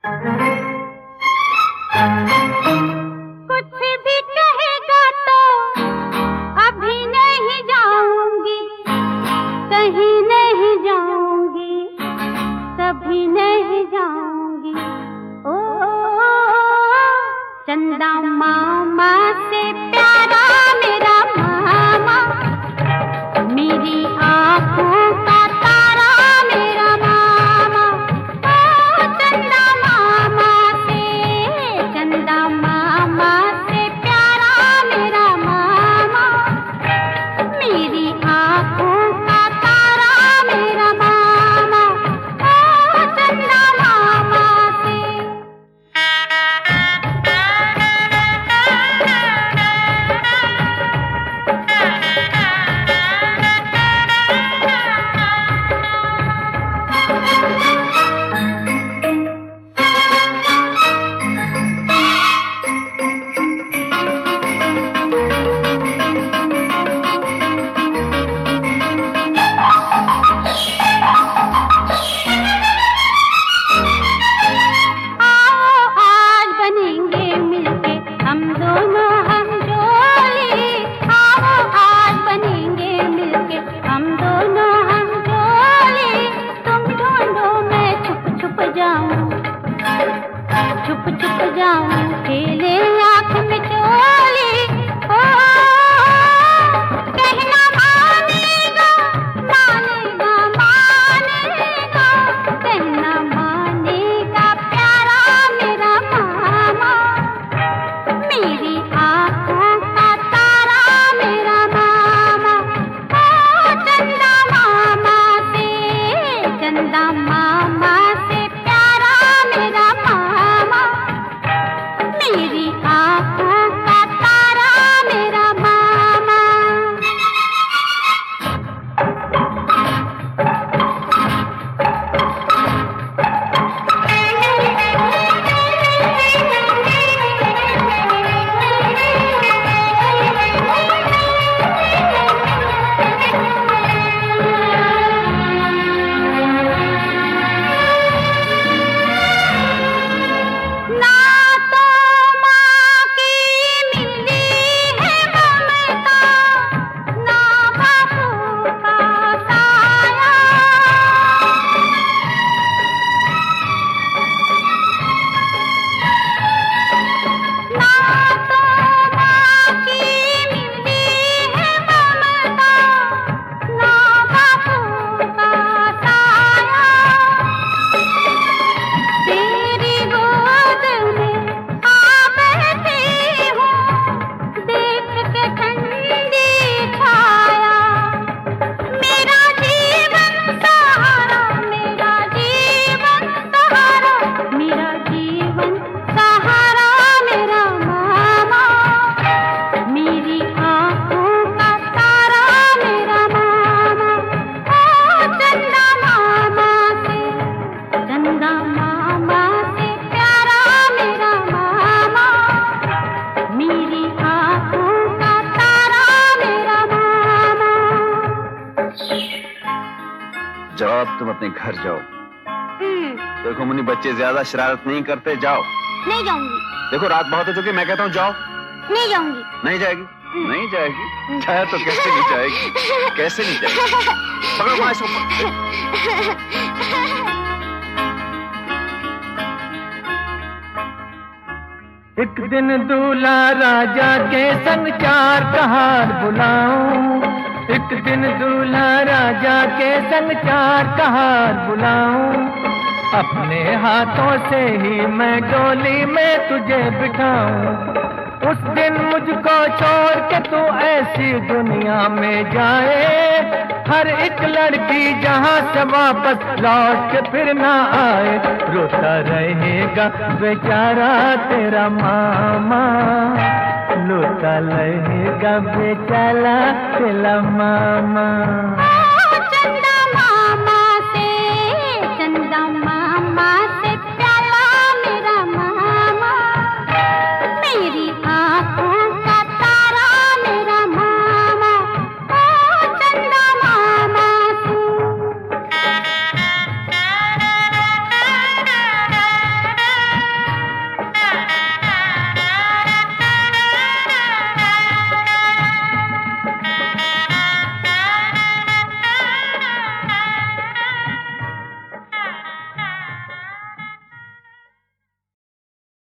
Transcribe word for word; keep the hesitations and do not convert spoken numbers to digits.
कुछ भी कहेगा तो अभी नहीं जाऊंगी, कहीं नहीं जाऊंगी, कभी नहीं जाऊंगी। ओ चंदा मामा से प्यारा मेरा मामा, मेरी आंखों का तारा मेरा मामा। ओ चंदा मामा से, चंदा मामा से प्यारा मेरा मामा, मेरी आंखों का तारा मेरा मामा। ओ चंदा मामा से। छुप छुप जाऊं खेले आँख में चोली। ओ कहना मानेगा मानेगा मानेगा, कहना मानेगा प्यारा मेरा मामा, मेरी आँखों का तारा मेरा मामा। ओ चंदा मामा से, चंदा मामा से प्यारा मेरा मामा, मेरी आँखों का तारा मेरा मामा। जाओ अब तुम अपने घर जाओ। देखो मुन्नी बच्चे ज्यादा शरारत नहीं करते, जाओ। नहीं जाऊंगी। देखो रात बहुत हो चुकी, मैं कहता हूँ जाओ। नहीं जाऊंगी। नहीं जाएगी? नहीं जाएगी? जाए तो कैसे नहीं जाएगी? कैसे नहीं जाएगी? पकड़ो वहां से ऊपर। एक दिन दूल्हा राजा के संग चार कहार बुलाऊं, एक दिन दूल्हा राजा के संग चार कहार बुलाऊं, अपने हाथों से ही मैं डोली में तुझे बिठाऊं। उस दिन मुझको छोड़ के तू ऐसी दुनिया में जाए, हर एक लड़की जहां से वापस लौट के फिर ना आए, रोता रहेगा बेचारा तेरा मामा, रोता रहेगा बेचारा तेरा मामा।